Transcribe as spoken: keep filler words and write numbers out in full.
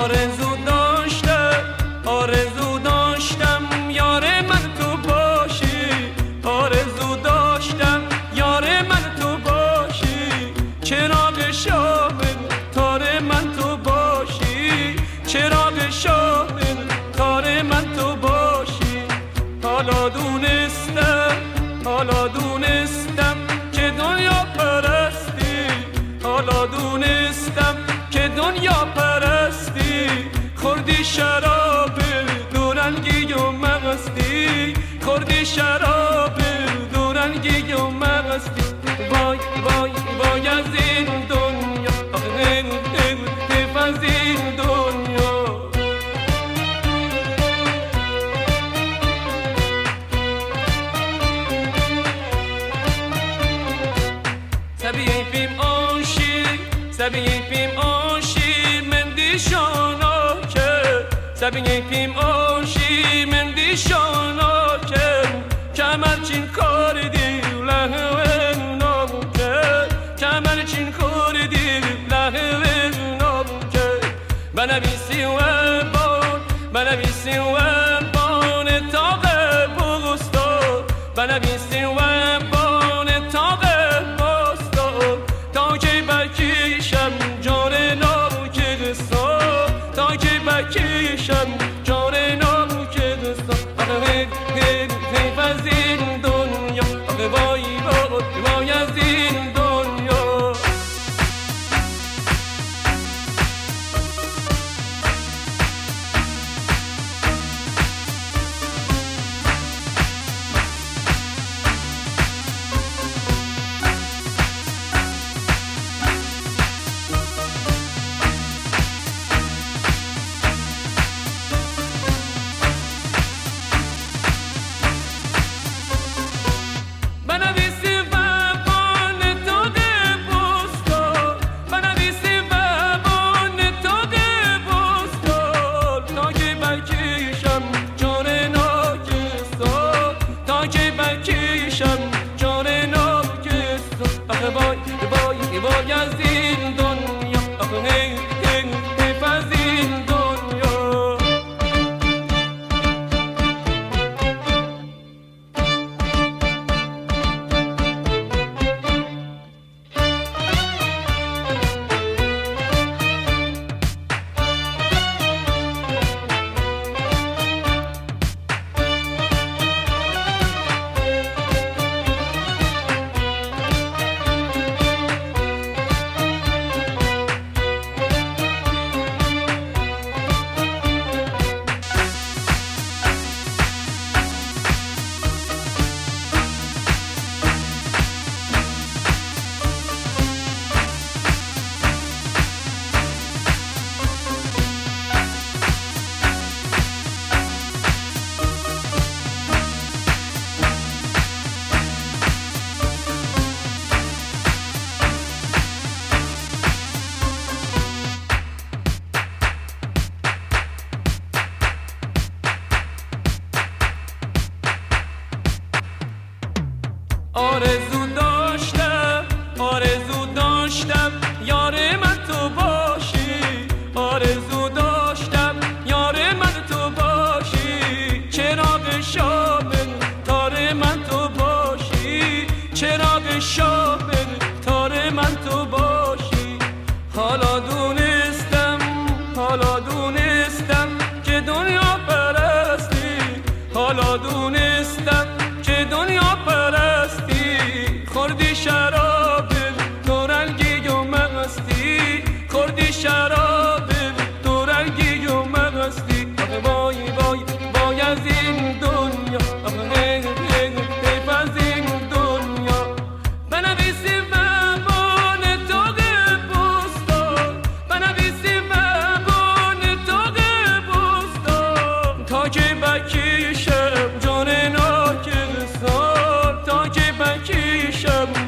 آرزو داشتم آرزو داشتم یار من تو باشی، آرزو داشتم یار من تو باشی، چراغ شاه تار من تو باشی، چراغ شاه تار من تو باشی. حالا دونستم حالا دونستم که دنیا پرستی، حالا دونستم که دنیا پرستی، خوردی شراب دورنگی و مغستی، خوردی شراب دورنگی و مغستی. وای وای وای از این دنیا، حیف از این دنیا. Sabiyim oşi, sabiyim oşi, mendişana ke. Sabiyim oşi, mendişana ke. Kemer çin kardi lehven namke, kemer çin kardi lehven namke. Bana bir sivan, bana bir sivan, bana tağı buğusta, bana bir sivan, bana tağı. کیشم جان نام که دستم حیف حیف از این دنیا، وای وای وای از این دنیا. آرزو داشتم آرزو داشتم یار من تو باشی، آرزو داشتم یار من تو باشی، چراغ شام تار من تو باشی، چراغ شام تار من تو باشی. حالا دونستم حالا دونستم که دنیا پرستی، حالا دونستم که دنیا پرستی، خوردی شراب دورنگی و مغستی، خوردی شراب دورنگی و مغستی. وای وای وای از این دنیا، حیف از این دنیا. بنویسی مبان تاق بستان، بنویسی مبان تاق بستان، تا که بکیشم جان ناکسان، تا که بکیشم